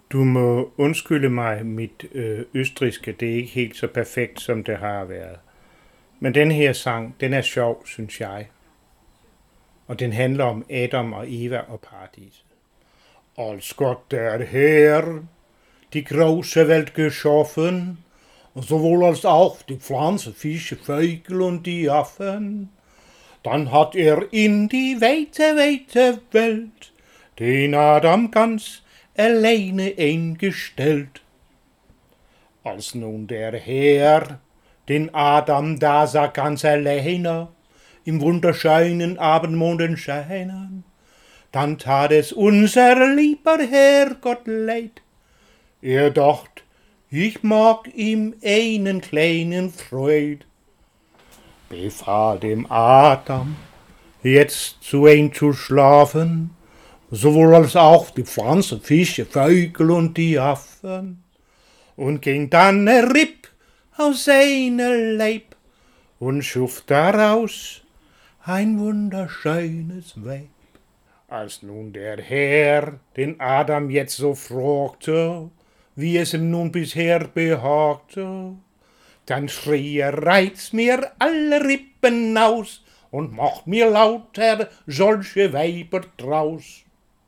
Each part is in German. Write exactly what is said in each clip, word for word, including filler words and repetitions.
Du må undskylde mig, mit øh, østrigske, det er ikke helt så perfekt, som det har været. Men den her sang, den er sjov, synes jeg. Og den handler om Adam og Eva og paradiset. Als Gott der Herr die große Welt geschaffen, sowohl als auch die Pflanzen, Fische, Vögel und die Affen, dann hat er in die weite, weite Welt den Adam ganz alleine eingestellt. Als nun der Herr den Adam da sah ganz alleine im wunderschönen Abendmondenschein, dann tat es unser lieber Herrgott leid. Er dacht, ich mag ihm einen kleinen Freud, befahl dem Adam, jetzt zu einzuschlafen, sowohl als auch die Pflanzen, Fische, Vögel und die Affen, und ging dann er ripp aus seiner Leib und schuf daraus ein wunderschönes Weib. Als nun der Herr den Adam jetzt so fragte, wie es ihm nun bisher behagte, dann schrie er, reiz mir alle Rippen aus und macht mir lauter solche Weiber draus.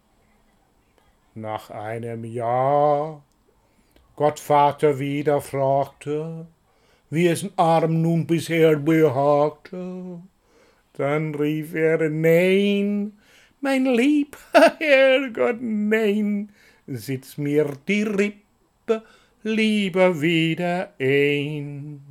Nach einem Jahr Gottvater wieder fragte, wie es dem Adam nun bisher behagte, dann rief er, nein, mein lieber Herrgott, nein, sitz mir die Rippe lieber wieder ein.